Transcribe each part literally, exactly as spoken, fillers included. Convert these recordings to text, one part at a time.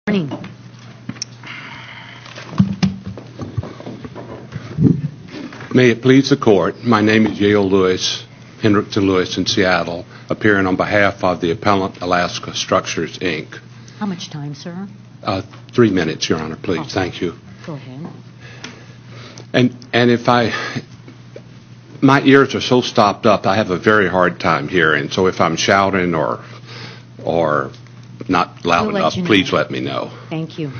Morning. May it please the Court, my name is Yale Lewis, Hendrickson Lewis in Seattle, appearing on behalf of the appellant Alaska Structures, Incorporated. How much time, sir? Uh, three minutes, Your Honor, please. Okay. Thank you. Go ahead. And and if I, my ears are so stopped up, I have a very hard time hearing. So if I'm shouting or or not loud We'll let enough, you know. please let me know. Thank you.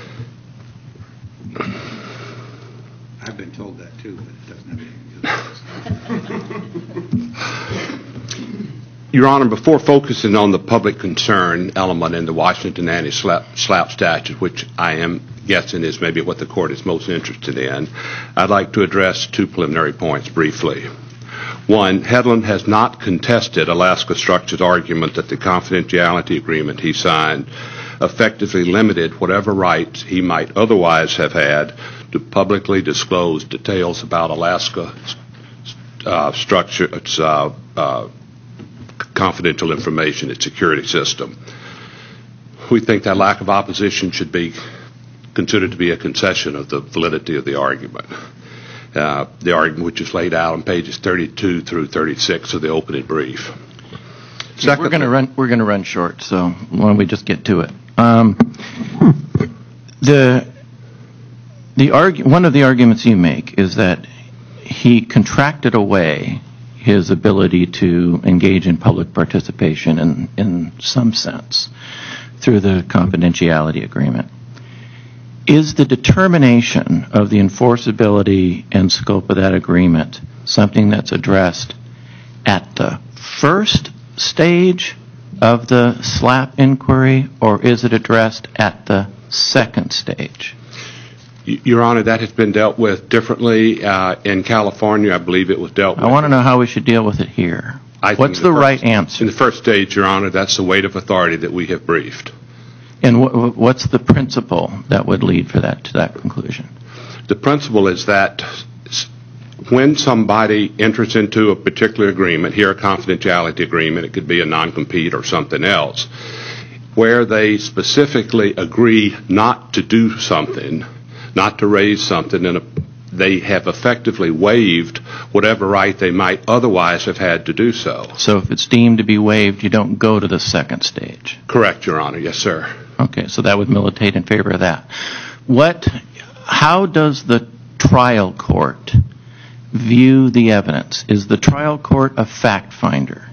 I've been told that too, but it doesn't have anything to do with this. Your Honor, before focusing on the public concern element in the Washington anti-SLAPP SLAPP statute, which I am guessing is maybe what the Court is most interested in, I'd like to address two preliminary points briefly. One, Hedlund has not contested Alaska Structure's argument that the confidentiality agreement he signed effectively limited whatever rights he might otherwise have had to publicly disclose details about Alaska uh, Structure, its uh, uh, confidential information, its security system. We think that lack of opposition should be considered to be a concession of the validity of the argument. Uh, the argument which is laid out on pages thirty-two through thirty-six of the opening brief. Yeah, we're going to run. We're going to run short, so why don't we just get to it? Um, the the argu- one of the arguments you make is that he contracted away his ability to engage in public participation in in some sense through the confidentiality agreement. Is the determination of the enforceability and scope of that agreement something that's addressed at the first stage of the SLAPP inquiry, or is it addressed at the second stage? Your Honor, that has been dealt with differently. Uh, in California, I believe it was dealt with. I want to know how we should deal with it here. I think What's in the, the first- right answer? In the first stage, Your Honor, that's the weight of authority that we have briefed. And wh- what's the principle that would lead for that to that conclusion? The principle is that s- when somebody enters into a particular agreement, here a confidentiality agreement, it could be a non-compete or something else, where they specifically agree not to do something, not to raise something, and a, they have effectively waived whatever right they might otherwise have had to do so. So if it's deemed to be waived, you don't go to the second stage. Correct, Your Honor. Yes, sir. Okay, so that would militate in favor of that. What, how does the trial court view the evidence? Is the trial court a fact finder?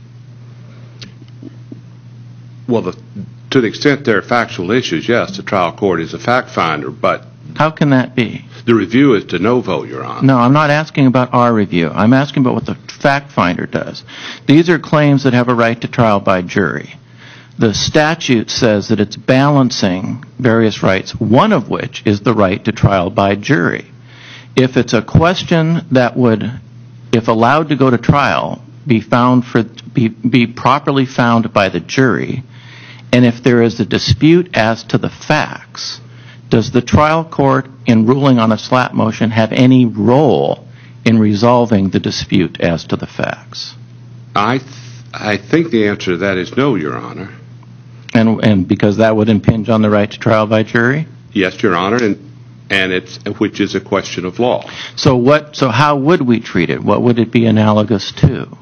Well, the, to the extent there are factual issues, yes, the trial court is a fact finder, but How can that be? the review is de novo, Your Honor. No, I'm not asking about our review. I'm asking about what the fact finder does. These are claims that have a right to trial by jury. The statute says that it's balancing various rights, one of which is the right to trial by jury. If it's a question that would, if allowed to go to trial, be found for be, be properly found by the jury, and if there is a dispute as to the facts, does the trial court, in ruling on a SLAPP motion, have any role in resolving the dispute as to the facts? I th- I think the answer to that is no, Your Honor. And and because that would impinge on the right to trial by jury? Yes, Your Honor, and and it's which is a question of law. So what? So how would we treat it? What would it be analogous to?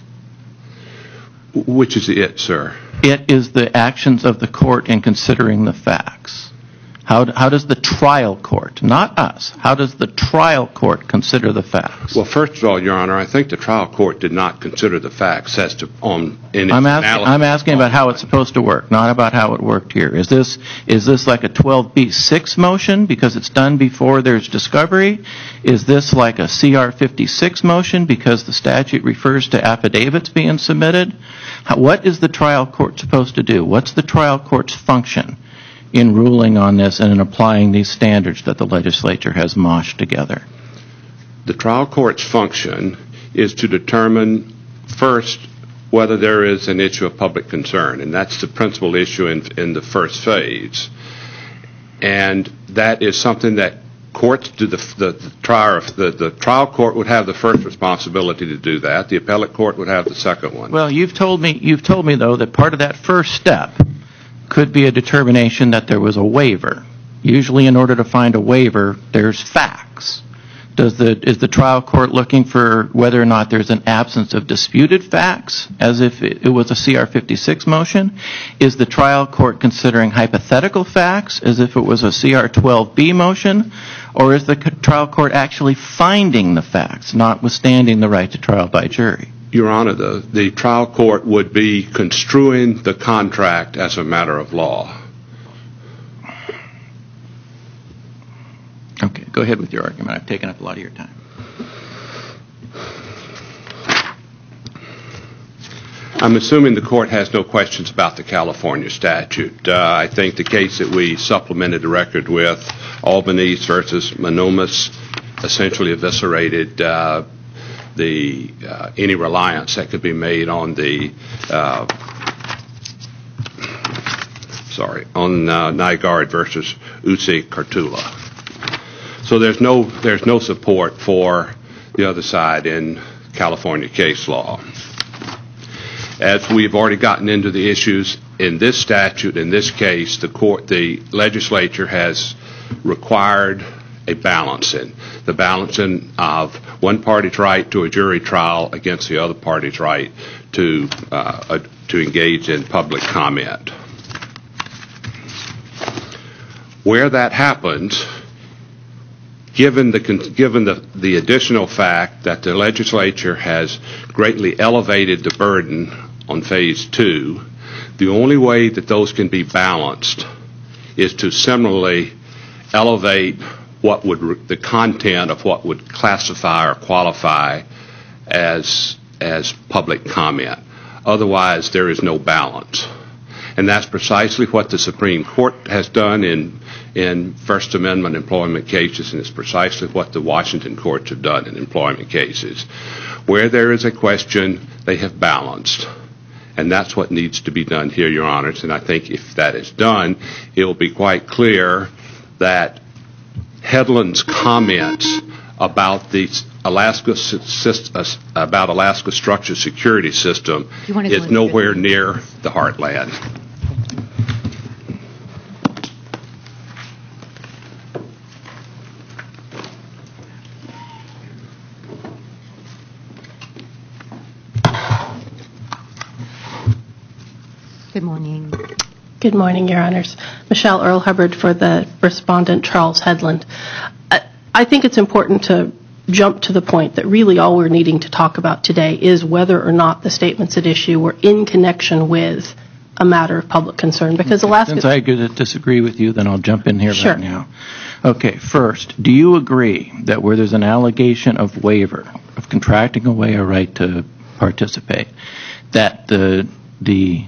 Which is it, sir? It is the actions of the court in considering the facts. How, how does the trial court, not us, how does the trial court consider the facts? Well, first of all, Your Honor, I think the trial court did not consider the facts as to on in its I'm asking, analysis. I'm asking about how it's supposed to work, not about how it worked here. Is this is this like a twelve B six motion because it's done before there's discovery? Is this like a C R fifty-six motion because the statute refers to affidavits being submitted? How, what is the trial court supposed to do? What's the trial court's function in ruling on this and in applying these standards that the legislature has moshed together? The trial court's function is to determine first whether there is an issue of public concern, and that's the principal issue in, in the first phase. And that is something that courts do. The, the, the, trial, the, the trial court would have the first responsibility to do that. The appellate court would have the second one. Well, you've told me, you've told me though, that part of that first step could be a determination that there was a waiver. Usually in order to find a waiver, there's facts. Does the, is the trial court looking for whether or not there's an absence of disputed facts, as if it, it was a C R fifty-six motion? Is the trial court considering hypothetical facts, as if it was a C R twelve B motion? Or is the c- trial court actually finding the facts, notwithstanding the right to trial by jury? Your Honor, the, the trial court would be construing the contract as a matter of law. Okay, go ahead with your argument. I've taken up a lot of your time. I'm assuming the court has no questions about the California statute. Uh, I think the case that we supplemented the record with, Albanese versus Monomus, essentially eviscerated uh, the uh, any reliance that could be made on the uh, sorry on uh, Nygaard versus Uzi Cartula. So there's no there's no support for the other side in California case law. As we've already gotten into the issues in this statute, in this case, the court, the legislature has required a balancing, the balancing of one party's right to a jury trial against the other party's right to uh, uh, to engage in public comment. Where that happens, given the given the, the additional fact that the legislature has greatly elevated the burden on phase two, the only way that those can be balanced is to similarly elevate what would the content of what would classify or qualify as as public comment. Otherwise, there is no balance. And that's precisely what the Supreme Court has done in in First Amendment employment cases, and it's precisely what the Washington courts have done in employment cases. Where there is a question, they have balanced. And that's what needs to be done here, Your Honors. And I think if that is done, it will be quite clear that Hedlund's comments about the Alaska about Alaska structured security system is nowhere near the heartland. Good morning. Good morning, Your Honors. Michelle Earl Hubbard for the respondent, Charles Hedlund. I, I think it's important to jump to the point that really all we're needing to talk about today is whether or not the statements at issue were in connection with a matter of public concern. Because Alaska. Since I disagree with you, then I'll jump in here sure. right now. Okay, first, do you agree that where there's an allegation of waiver, of contracting away a right to participate, that the the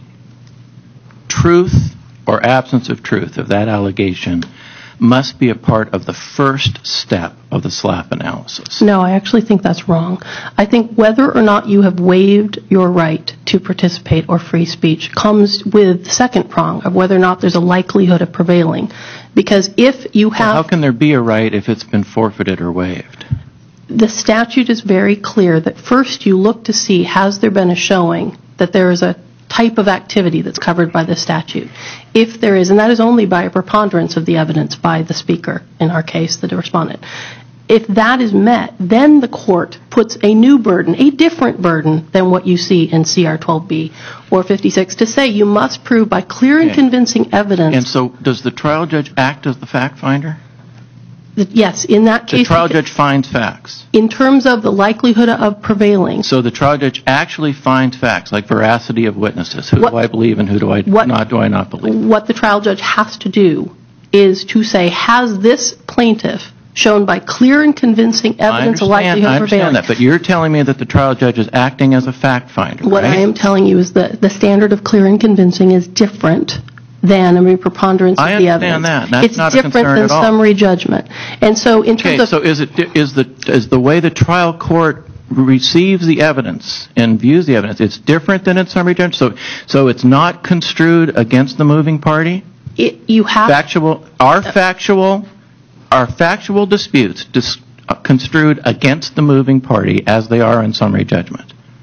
truth or absence of truth of that allegation must be a part of the first step of the SLAPP analysis? No, I actually think that's wrong. I think whether or not you have waived your right to participate or free speech comes with the second prong of whether or not there's a likelihood of prevailing. Because if you have... Well, how can there be a right if it's been forfeited or waived? The statute is very clear that first you look to see has there been a showing that there is a type of activity that's covered by the statute. If there is, and that is only by a preponderance of the evidence by the speaker, in our case, the respondent. If that is met, then the court puts a new burden, a different burden than what you see in C R twelve B or fifty-six, to say you must prove by clear and Okay. convincing evidence. And so does the trial judge act as the fact finder? that, yes, in that The case, trial judge finds facts. in terms of the likelihood of prevailing, So the trial judge actually finds facts, like veracity of witnesses. Who What- do I believe and who do I what- not do I not believe? what the trial judge has to do is to say, has this plaintiff shown by clear and convincing I evidence a understand, likelihood I of prevailing? understand that, but you're telling me that the trial judge is acting as a fact finder, What right? I am telling you is that the standard of clear and convincing is different than, I mean, preponderance I of the understand evidence. that. That's it's not a different concern than at all. summary judgment. And so in terms Okay, of... so is it is the is the way the trial court receives the evidence and views the evidence, it's different than in summary judgment? So so it's not construed against the moving party? it, you have... Factual are factual are factual disputes dis, uh, construed against the moving party as they are in summary judgment?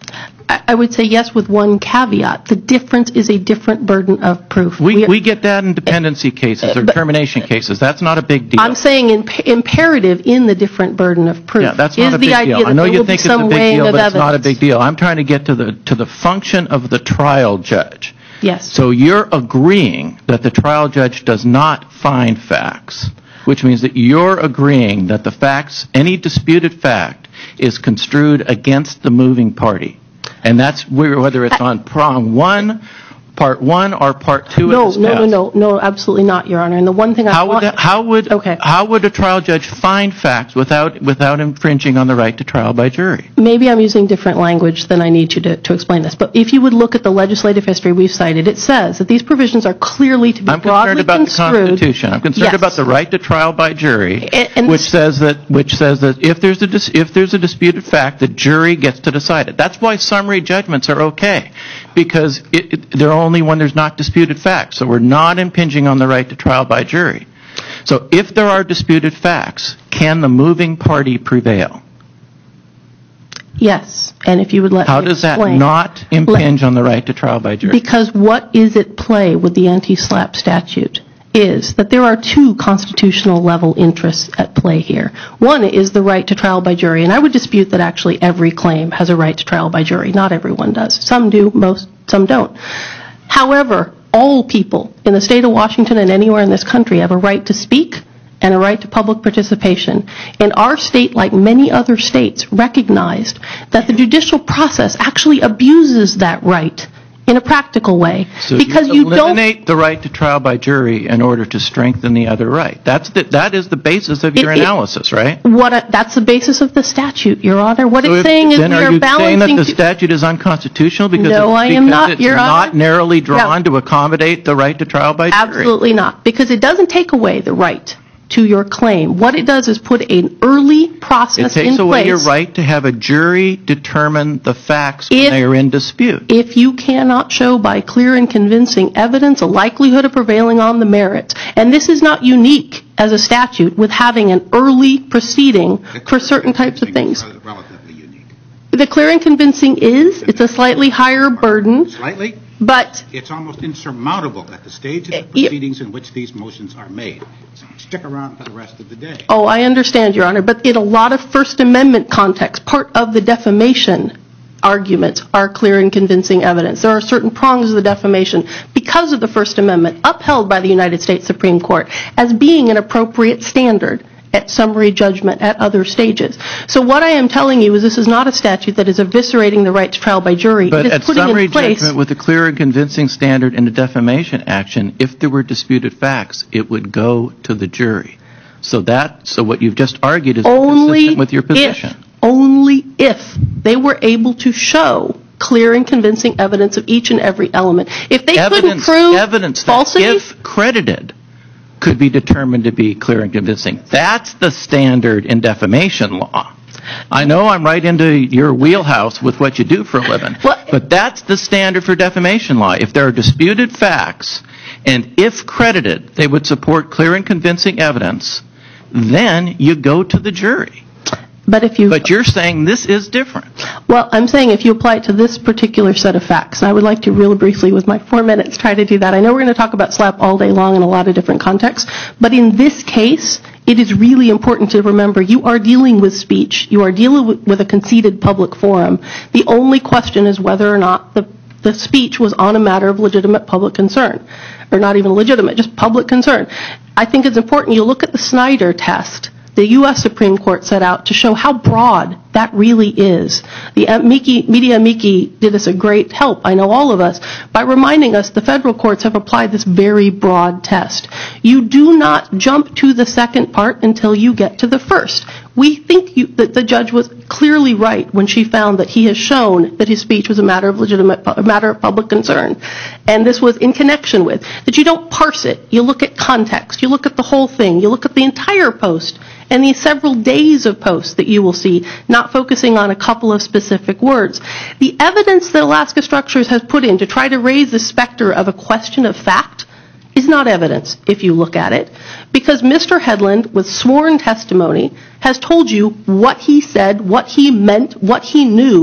I I would say yes with one caveat. The difference is a different burden of proof. We, are- we get that in dependency cases or but- termination cases. That's not a big deal. I'm saying imp- imperative in the different burden of proof. Yeah, that's is not a the big idea deal. that I know there you will be think it's a some big weighing deal, of but it's not a evidence. big deal. I'm trying to get to the to the function of the trial judge. Yes. So you're agreeing that the trial judge does not find facts, which means that you're agreeing that the facts, any disputed fact, is construed against the moving party. And that's where- whether it's on prong one, part one, or part two No, of this no, no, test. no, no, absolutely not, Your Honor. And the one thing I How want... would, that, how, would, Okay. how would a trial judge find facts without, without infringing on the right to trial by jury? Maybe I'm using different language than I need you to, to explain this. But if you would look at the legislative history we've cited, it says that these provisions are clearly to be I'm broadly concerned about construed. the Constitution. I'm concerned Yes. about the right to trial by jury, A- and which this- says that which says that if there's a dis, if there's a disputed fact, the jury gets to decide it. That's why summary judgments are okay, because it, it, they're only when there's not disputed facts. So we're not impinging on the right to trial by jury. So if there are disputed facts, can the moving party prevail? Yes. And if you would let How me does that explain. not impinge on the right to trial by jury? Because what is at play with the anti-SLAPP statute is that there are two constitutional level interests at play here. One is the right to trial by jury, and I would dispute that actually every claim has a right to trial by jury. Not everyone does. Some do, most, some don't. However, all people in the state of Washington and anywhere in this country have a right to speak and a right to public participation. And our state, like many other states, recognized that the judicial process actually abuses that right in a practical way. So because you you don't... eliminate the right to trial by jury in order to strengthen the other right. That's the, that is the basis of your It- it- analysis, right? What I- that's the basis of the statute, Your Honor. What So it's if- saying is we then are are you saying that balancing... the two- statute is unconstitutional because No, it's, I am because not, it's Your not Honor. narrowly drawn No. to accommodate the right to trial by jury? Absolutely not, because it doesn't take away the right to your claim. What it does is put an early It process in takes away place. your right to have a jury determine the facts If- when they are in dispute. If you cannot show by clear and convincing evidence a likelihood of prevailing on the merits, and this is not unique as a statute with having an early proceeding for certain types of things. Relatively unique. The clear and convincing is, it's a slightly higher burden, Slightly, but it's almost insurmountable at the stage of Uh, the yeah. proceedings in which these motions are made. Stick around for the rest of the day. Oh, I understand, Your Honor, but in a lot of First Amendment context, part of the defamation arguments are clear and convincing evidence. There are certain prongs of the defamation because of the First Amendment upheld by the United States Supreme Court as being an appropriate standard at summary judgment at other stages. So what I am telling you is this is not a statute that is eviscerating the right to trial by jury. But it is at putting summary in place... judgment with a clear and convincing standard in a defamation action, if there were disputed facts, it would go to the jury. So that, so what you've just argued is only consistent with your position. If, only if they were able to show clear and convincing evidence of each and every element. If they couldn't Evidence, prove evidence that, falsity, if credited, could be determined to be clear and convincing. That's the standard in defamation law. I know I'm right into your wheelhouse with what you do for a living, Well- but that's the standard for defamation law. If there are disputed facts, and if credited, they would support clear and convincing evidence, then you go to the jury. but if you But you're saying this is different. Well, I'm saying if you apply it to this particular set of facts, and I would like to real briefly with my four minutes try to do that. I know we're going to talk about SLAPP all day long in a lot of different contexts, but in this case, it is really important to remember you are dealing with speech. You are dealing with, with a conceded public forum. The only question is whether or not the, the speech was on a matter of legitimate public concern, or not even legitimate, just public concern. I think it's important you look at the Snyder test the U S Supreme Court set out to show how broad that really is. The amici, Media Amici did us a great help, I know all of us, by reminding us the federal courts have applied this very broad test. You do not jump to the second part until you get to the first. We think you, that the judge was clearly right when she found that he has shown that his speech was a matter of legitimate, a matter of public concern. And this was in connection with, that you don't parse it. You look at context. You look at the whole thing. You look at the entire post and the several days of posts that you will see, not focusing on a couple of specific words. The evidence that Alaska Structures has put in to try to raise the specter of a question of fact is not evidence, if you look at it, because Mister Headland, with sworn testimony, has told you what he said, what he meant, what he knew,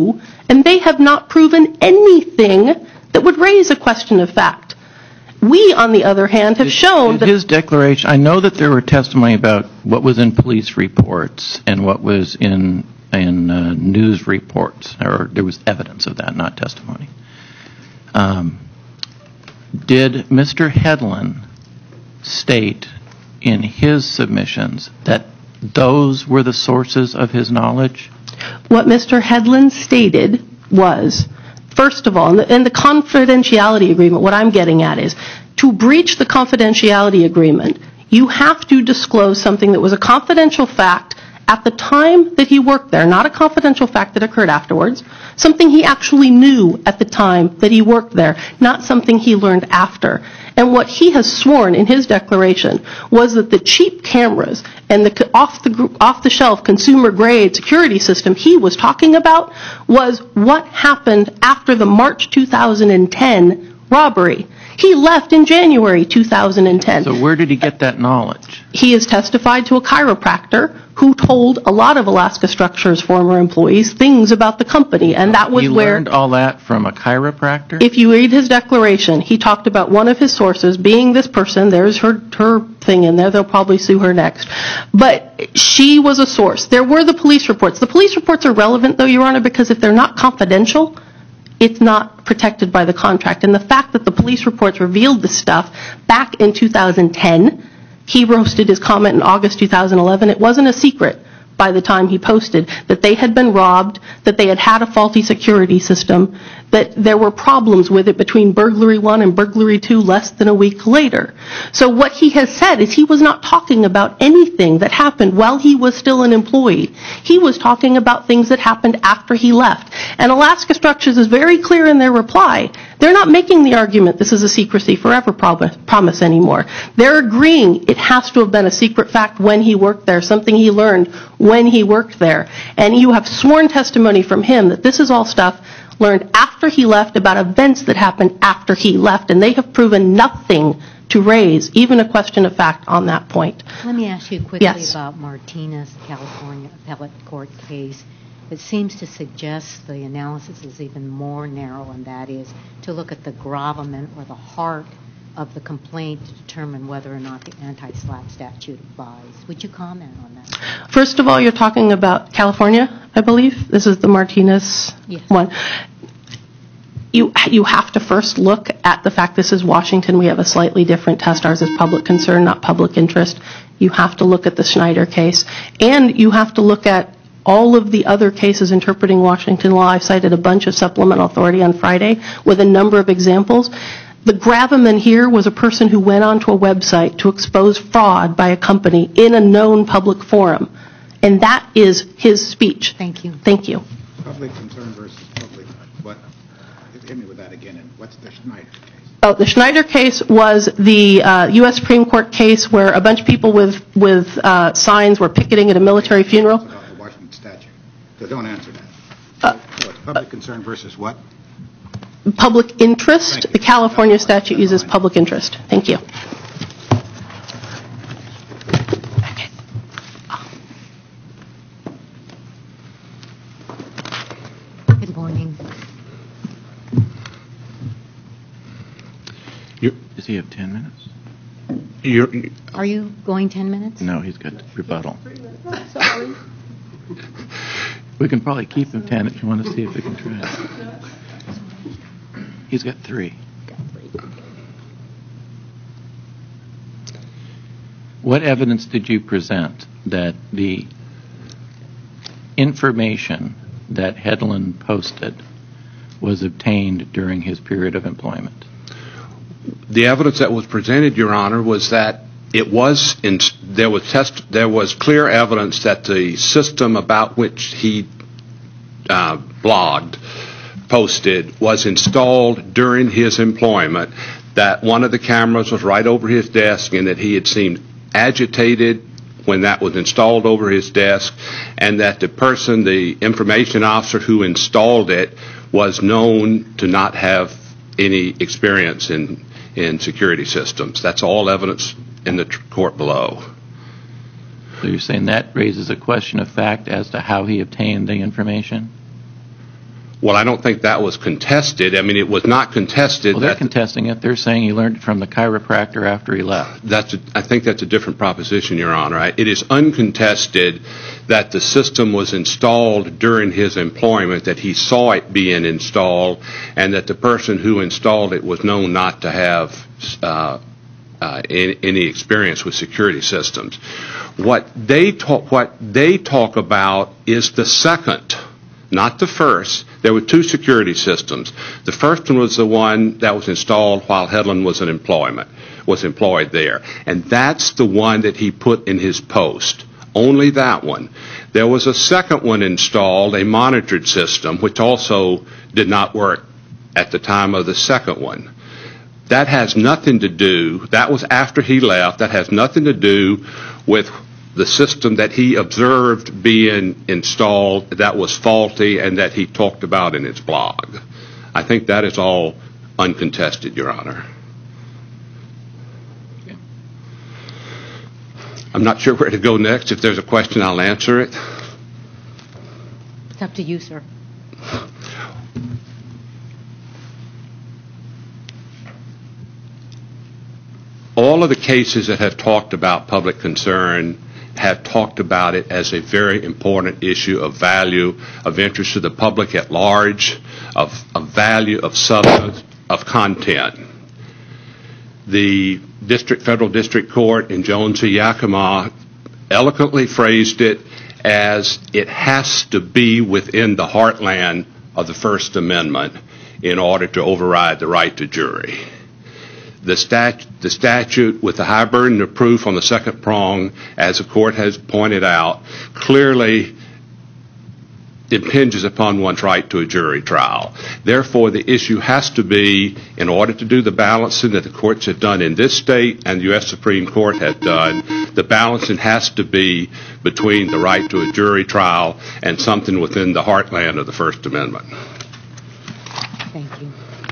And they have not proven anything that would raise a question of fact. We, on the other hand, have shown Did that his declaration, I know that there were testimony about what was in police reports and what was in in uh, news reports, or there was evidence of that, not testimony. Um, did Mister Hedlund state in his submissions that those were the sources of his knowledge? what Mister Hedlund stated was, first of all, in the, in the confidentiality agreement, what I'm getting at is, to breach the confidentiality agreement, you have to disclose something that was a confidential fact at the time that he worked there, not a confidential fact that occurred afterwards, something he actually knew at the time that he worked there, not something he learned after. And what he has sworn in his declaration was that the cheap cameras and the off the off the shelf consumer grade security system he was talking about was what happened after the March two thousand ten robbery. He left in January two thousand ten. So where did he get that knowledge? He has testified to a chiropractor who told a lot of Alaska Structures former employees things about the company, and that was he where... He learned all that from a chiropractor? If you read his declaration, he talked about one of his sources being this person. There's her, her thing in there. They'll probably sue her next. But she was a source. There were the police reports. The police reports are relevant, though, Your Honor, because if they're not confidential, it's not protected by the contract. And the fact that the police reports revealed this stuff back in two thousand ten, he roasted his comment in August two thousand eleven. It wasn't a secret by the time he posted that they had been robbed, that they had had a faulty security system, that there were problems with it between burglary one and burglary two less than a week later. So what he has said is he was not talking about anything that happened while he was still an employee. He was talking about things that happened after he left. And Alaska Structures is very clear in their reply. They're not making the argument this is a secrecy forever promise, promise anymore. They're agreeing it has to have been a secret fact when he worked there, something he learned when he worked there. And you have sworn testimony from him that this is all stuff learned after he left about events that happened after he left, and they have proven nothing to raise even a question of fact on that point. Let me ask you quickly Yes. about Martinez, California appellate court case. It seems to suggest the analysis is even more narrow, and that is to look at the gravamen or the heart of the complaint to determine whether or not the anti-SLAPP statute applies. Would you comment on that? First of all, you're talking about California, I believe. This is the Martinez Yes. one. You, you have to first look at the fact this is Washington. We have a slightly different test. Ours is public concern, not public interest. You have to look at the Schneider case. And you have to look at all of the other cases interpreting Washington law. I cited a bunch of supplemental authority on Friday with a number of examples. The gravamen here was a person who went onto a website to expose fraud by a company in a known public forum. And that is his speech. Thank you. Thank you. Public concern versus public, what, hit me with that again, and what's the Schneider case? Oh, the Schneider case was the uh, U S Supreme Court case where a bunch of people with, with uh, signs were picketing at a military funeral. About the Washington statute. So don't answer that. Uh, So it's public concern versus what? Public interest. Thank you. The California That's fine. statute That's uses fine. public interest. Thank you. Good morning. You're, Does he have ten minutes? you're, Are you going ten minutes? No, he's got rebuttal. Sorry. We can probably keep him ten if you want to see if we can try it. He's got three. What evidence did you present that the information that Hedlund posted was obtained during his period of employment? the evidence that was presented, Your Honor, was that it was in, there was test there was clear evidence that the system about which he uh, blogged, posted, was installed during his employment. That one of the cameras was right over his desk, and that he had seemed agitated when that was installed over his desk, and that the person, the information officer who installed it, was known to not have any experience in in security systems. That's all evidence in the tr- court below. So you're saying that raises a question of fact as to how he obtained the information? Well, I don't think that was contested. I mean, it was not contested. Well, they're that contesting it. They're saying he learned it from the chiropractor after he left. That's a, I think that's a different proposition, Your Honor. It is uncontested that the system was installed during his employment, that he saw it being installed, and that the person who installed it was known not to have uh, uh, any, any experience with security systems. What they talk, what they talk about is the second, not the first. There were two security systems. The first one was the one that was installed while Hedlund was in employment, was employed there. And that's the one that he put in his post. Only that one. There was a second one installed, a monitored system, which also did not work at the time of the second one. That has nothing to do, that was after he left, that has nothing to do with the system that he observed being installed that was faulty and that he talked about in his blog. I think that is all uncontested, Your Honor. Okay. I'm not sure where to go next. If there's a question, I'll answer it. It's up to you, sir. All of the cases that have talked about public concern have talked about it as a very important issue of value, of interest to the public at large, of, of value, of substance, of content. The district, federal district court in Jones v. Yakima eloquently phrased it as it has to be within the heartland of the First Amendment in order to override the right to jury. The, stat, the statute with the high burden of proof on the second prong, as the court has pointed out, clearly impinges upon one's right to a jury trial. Therefore, the issue has to be, in order to do the balancing that the courts have done in this state and the U S Supreme Court has done, the balancing has to be between the right to a jury trial and something within the heartland of the First Amendment. Thank you.